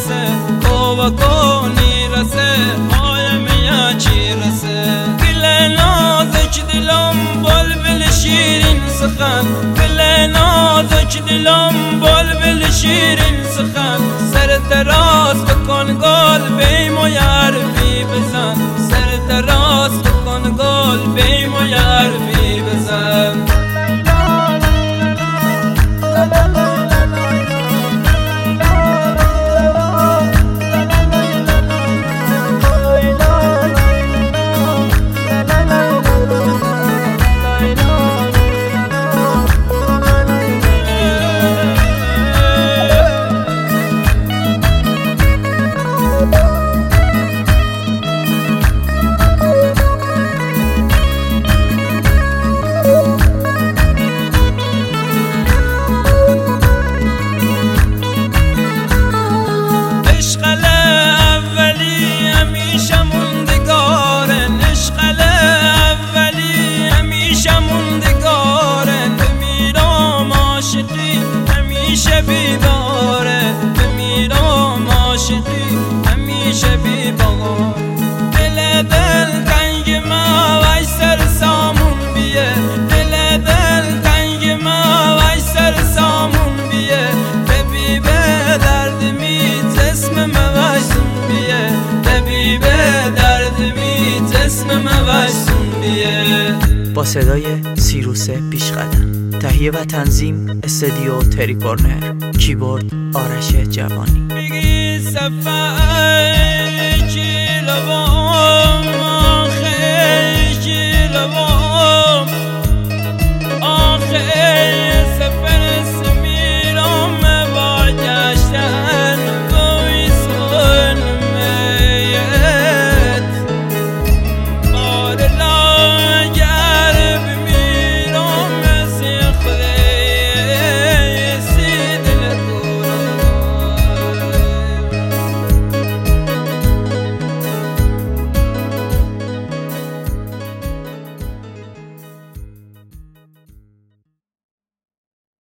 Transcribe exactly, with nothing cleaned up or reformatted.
رسه کوه کنی رسه آیم یا چی رسه گل نازک دلم بلبل شیرین سخن گل نازک دلم بلبل شیرین سخن سر دراز بکن گل بیم و حرفی بزن سر دراز بکن گل بیم و حرفی بزن همیشه بیداره بمیرم عاشقی همیشه بیبار دل دل تنگ ما وای سر سامون بیه دل دل تنگ ما وای سر سامون بیه ببی به درد میت اسم موشون بیه ببی به درد میت اسم موشون بیه. با صدای سیروس پیشقدم، تهیه و تنظیم استودیو تری کورنر، کیبورد آرش جوانی. میگی صفحه جلوام خیلی جلوام